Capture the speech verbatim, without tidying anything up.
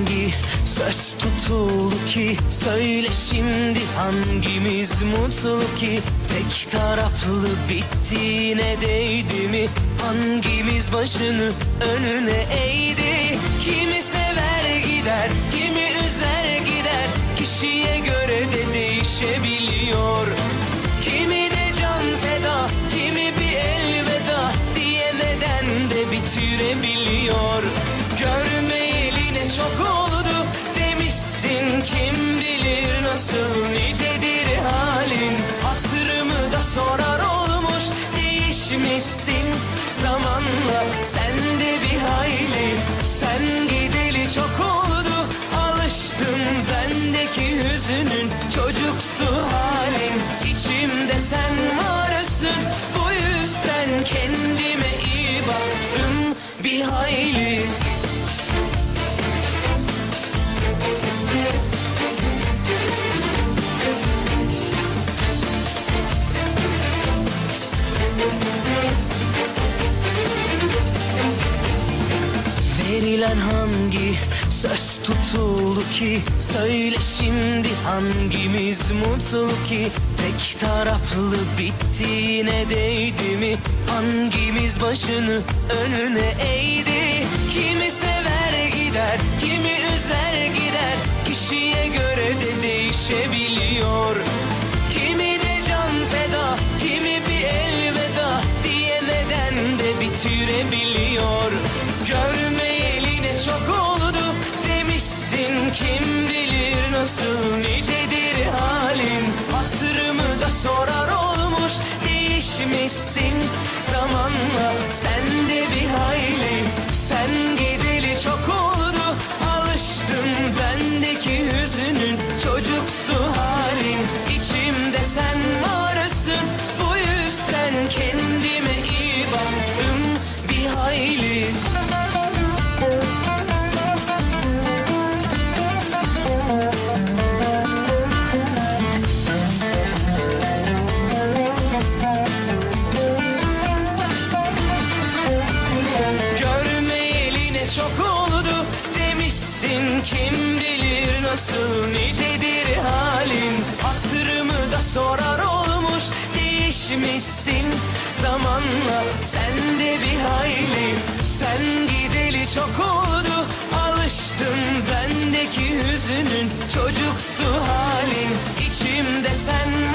hangi söz tutuldu ki? Söyle şimdi hangimiz mutlu ki? Tek taraflı bittiğine değdi mi? Hangimiz başını önüne eğdi? Kimi sever gider, kimi üzer gider. Kişiye göre de değişebiliyor. Kimi de can feda, kimi bir elveda diyemeden de bitirebiliyor. Görmeyeli ne çok oldu demişsin, kim bilir nasıl nicedir halin. Hatırımı da sorar olmuş, değişmişsin zamanla sen de bir hayli. Sen gideli çok oldu, alıştım bendeki hüzünün çocuksu halin. İçimde sen varsın, bu yüzden kendime iyi baktım bir hayli. Verilen hangi söz tutuldu ki? Söyle şimdi hangimiz mutlu ki? Tek taraflı bittiğine değdi mi? Hangimiz başını önüne eğdi? Kimi sever gider, kimi üzer gider. Kişiye göre de değişebiliyor. Kimi de can feda, kimi bir elveda diyemeden de bitirebiliyor. Görmeyeli ne çok oldu demişsin, kim bilir nasıl nicedir halin. Hatırımı da sorar olmuş, değişmişsin zamanla sen de bir hayli. Sen gideli çok oldu, alıştım bendeki hüzünün çocuksu halin. İçimde sen varsın, bu yüzden kendime iyi baktım bir hayli. Görmeyeli ne çok oldu demişsin, kim bilir nasıl nicedir halin. Hatırımı da sorar olmuş, değişmişsin zamanla sen de bir hayli. Sen gideli çok oldu, alıştım bendeki hüzünün çocuksu halin. İçimde sen